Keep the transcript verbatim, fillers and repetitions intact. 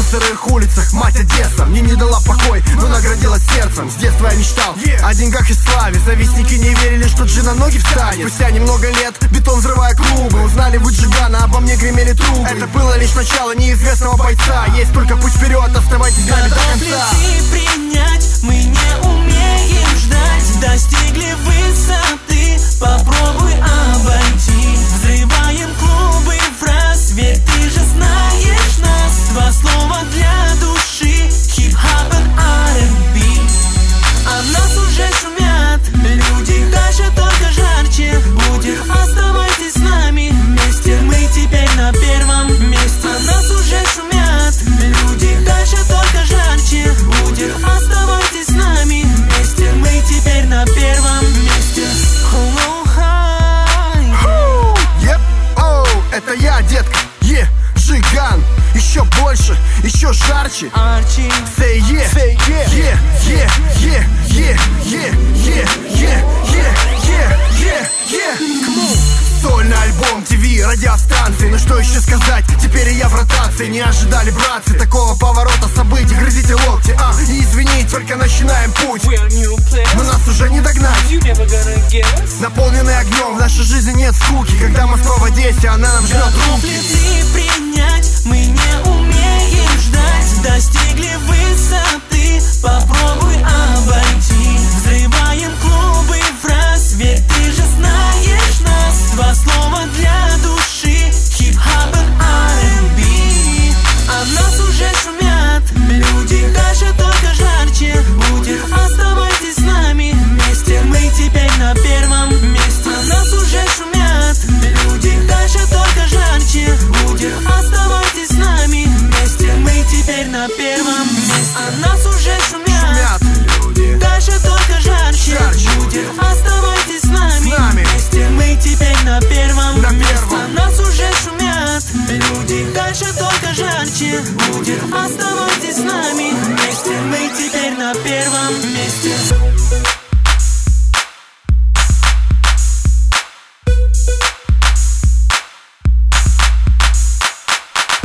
сырых улицах мать Одесса мне не дала покой, но наградила сердцем. С детства я мечтал о деньгах и славе. Завистники не верили, что Джи на ноги встанет. Спустя немного лет, бетон взрывая клубы, узнали вы Джигана, обо мне гремели трубы. Это было лишь начало неизвестного бойца. Есть только путь вперед, оставайтесь с нами до конца. Принять мы не умеем ждать. Достигли высоты, попробуй обойти. Взрываем клубы фраз, ведь ты же знаешь нас. Два слова для души, хип-хоп и ар энд би. А нас уже шумят люди, дальше только жарче будет. Оставайтесь с нами вместе, мы теперь на первом месте. А нас уже шумят люди, дальше только жарче будет. Оставайтесь с нами вместе, мы теперь на первом месте. Hello, hi. Yep, oh, это я, детка, е, Джиган. Еще больше, еще жарче. Арчи. Say yeah, say yeah, yeah, yeah, yeah, yeah, yeah, yeah, yeah, yeah, yeah, yeah. Come on. Сольный альбом, ТВ, радиостанции. Ну что еще сказать, теперь я в ротации. Не ожидали, братцы, такого поворота событий. Грызите локти, а, и извините, только начинаем путь. Но нас уже не догнать. Наполненный огнем, в нашей жизни нет скуки. Когда Москва в Одессе, она нам жмет руки. Принять мы не умеем ждать. Достигли высоты, попробуй обойти. Взрываем клубы фраз, ведь ты же знаешь нас. Два слова для души, хип-хоп и ар энд би. А нас уже шумят люди, дальше только жарче будет. Оставайтесь с нами вместе, мы теперь на первом месте. А нас уже шумят люди, дальше только жарче будет. Оставайтесь с нами вместе, мы теперь на первом месте. А нас уже шумят люди, дальше только жарче будет. Оставайтесь с нами вместе, мы теперь на первом месте. А нас уже шумят люди, дальше только жарче будет. Оставайтесь